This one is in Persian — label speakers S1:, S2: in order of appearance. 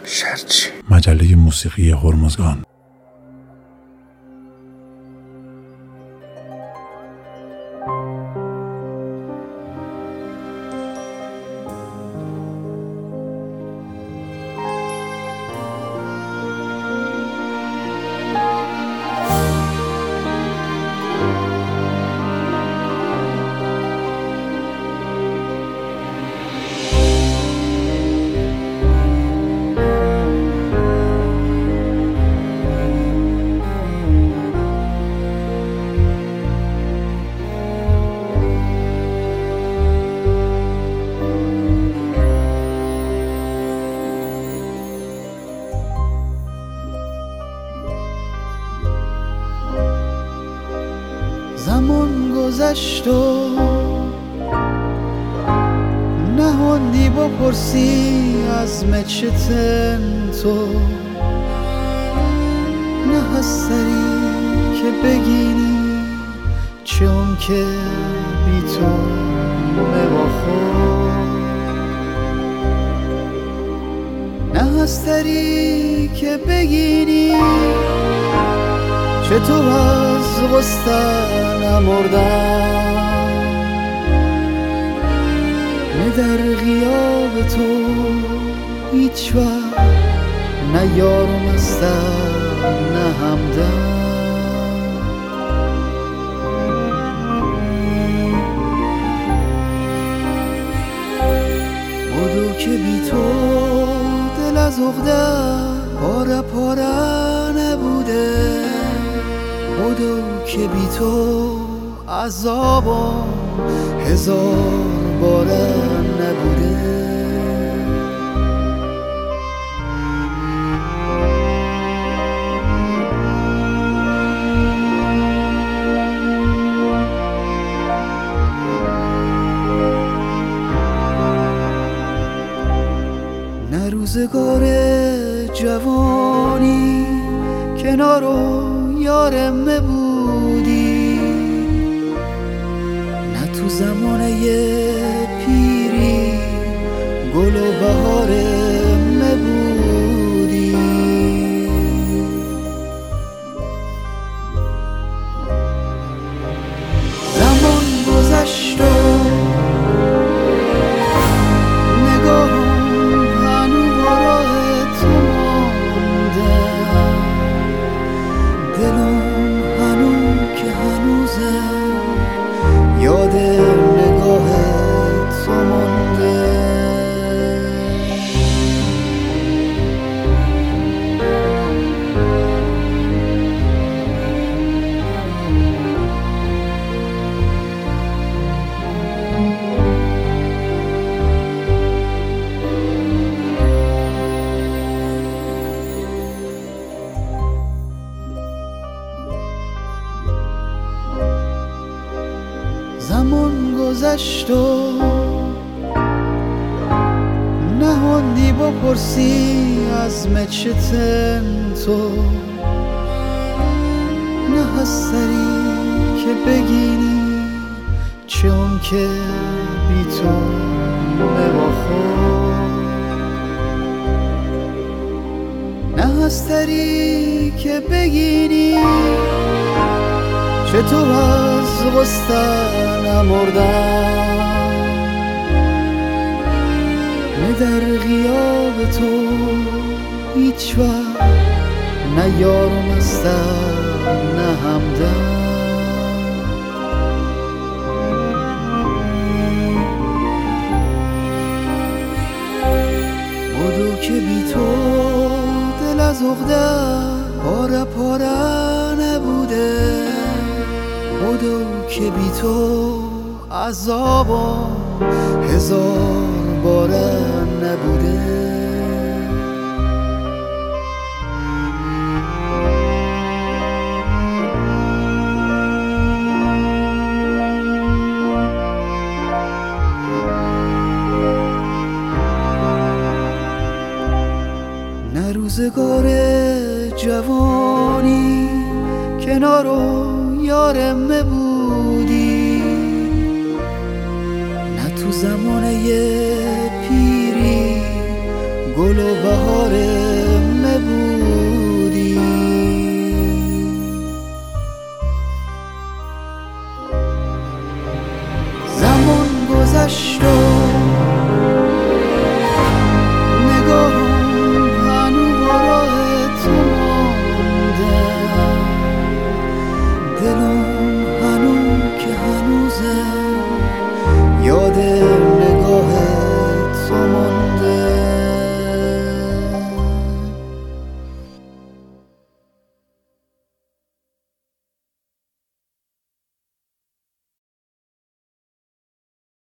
S1: شرچی
S2: مجله موسیقی هرمزگان.
S3: زمان گذشت و نهاندی بپرسی از مچتن تو، نه هستری که بگینی چون که بی تو مواخو، نه هستری که بگینی چطور از غصه نمردم، نه در غیاب تو هیچ وقت نه یارم هستم نه همدم. بدو که بی تو دل از عقده پاره پاره نبوده، بدو که بی تو عذابم هزار باره نبوده. نه روزگار جوانی کنارو یارم بودی، نه تو زمانه پیری گل و بهارم بودی. زمان گذشت و نگاهم هنو برای تو مانده، دلم هنو که هنوزه یاد نگاه تو مانده. زمان گذشت و نهاندی بپرسی از مچتن تو، نه هستری که بگینی چون که بی تو مواخو، نه هستری که بگینی چطور از غصه نمردم، نه در غیاب تو هیچ وقت نه یارم هستم نه همدم. بدو که بی تو دل از عقده پاره پاره نبوده، بدو که بی تو عذابم هزار باره نبوده. نه روزگار جوانی کنارو یارم بودی، نه تو زمانه پیری گل و بهاره دشت و